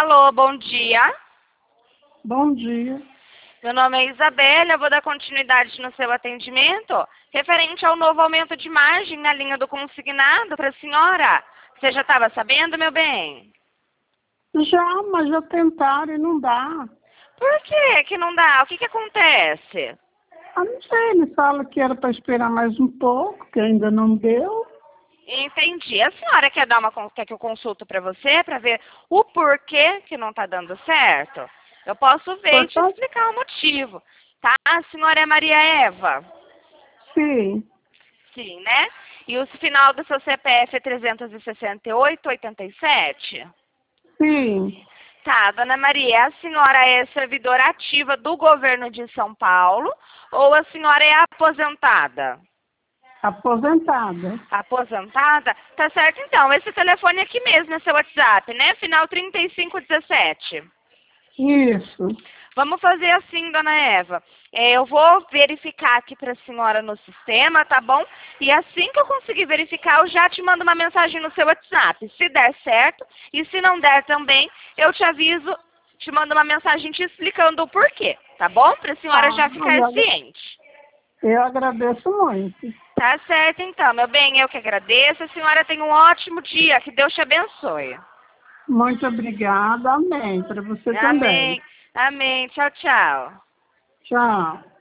Alô, bom dia. Bom dia. Meu nome é Isabela, eu vou dar continuidade no seu atendimento referente ao novo aumento de margem na linha do consignado para a senhora. Você já estava sabendo, meu bem? Já, mas já tentaram e não dá. Por que não dá? O que acontece? Ah, não sei, ele fala que era para esperar mais um pouco, que ainda não deu. Entendi. A senhora quer que eu consulto para você para ver o porquê que não está dando certo? Eu posso ver e te Portanto, explicar o motivo, tá? A senhora é Maria Eva? sim, Sim, né? E o final do seu CPF é 368,87? sim, Tá, dona Maria, a senhora é servidora ativa do governo de São Paulo ou a senhora é aposentada? aposentada. Aposentada? Tá certo então, esse telefone aqui mesmo é seu WhatsApp, né? Final 3517. Isso. Vamos fazer assim, dona Eva. Eu vou verificar aqui para a senhora no sistema, tá bom? E assim que eu conseguir verificar, eu já te mando uma mensagem no seu WhatsApp. Se der certo, e se não der também, eu te aviso, te mando uma mensagem te explicando o porquê, tá bom? Para a senhora já ficar ciente. Eu agradeço muito. Tá certo então, meu bem, eu que agradeço. A senhora tem um ótimo dia, que Deus te abençoe. Muito obrigada. Amém. Para você também. Amém, amém. Tchau, tchau. Tchau.